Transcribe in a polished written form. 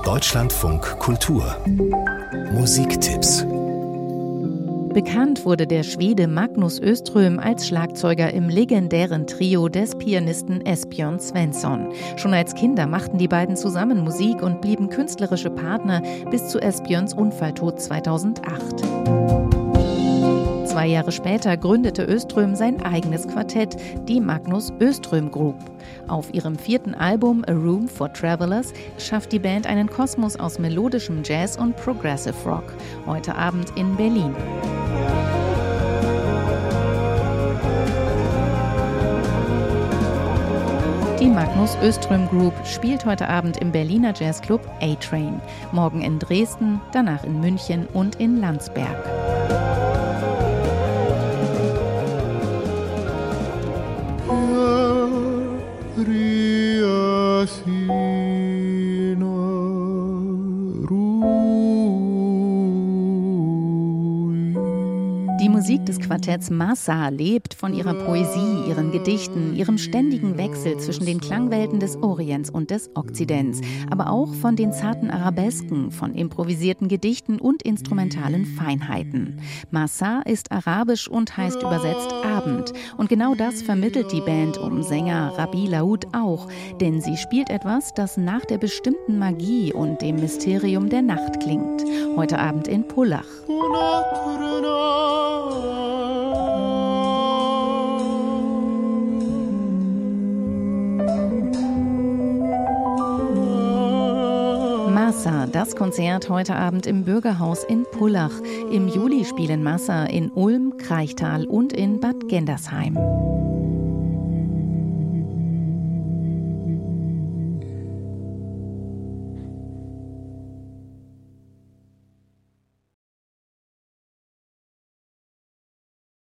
Deutschlandfunk Kultur Musiktipps. Bekannt wurde der Schwede Magnus Öström als Schlagzeuger im legendären Trio des Pianisten Esbjörn Svensson. Schon als Kinder machten die beiden zusammen Musik und blieben künstlerische Partner bis zu Esbjörns Unfalltod 2008. 2 Jahre später gründete Öström sein eigenes Quartett, die Magnus Öström Group. Auf ihrem 4. Album A Room for Travelers schafft die Band einen Kosmos aus melodischem Jazz und Progressive Rock. Heute Abend in Berlin. Die Magnus Öström Group spielt heute Abend im Berliner Jazzclub A-Train. Morgen in Dresden, danach in München und in Landsberg. Die Musik des Quartetts Massa lebt von ihrer Poesie, ihren Gedichten, ihrem ständigen Wechsel zwischen den Klangwelten des Orients und des Okzidents, aber auch von den zarten Arabesken, von improvisierten Gedichten und instrumentalen Feinheiten. Massa ist arabisch und heißt übersetzt Abend. Und genau das vermittelt die Band um Sänger Rabi Laoud auch, denn sie spielt etwas, das nach der bestimmten Magie und dem Mysterium der Nacht klingt. Heute Abend in Pullach. Massa, das Konzert heute Abend im Bürgerhaus in Pullach. Im Juli spielen Massa in Ulm, Kraichtal und in Bad Gendersheim.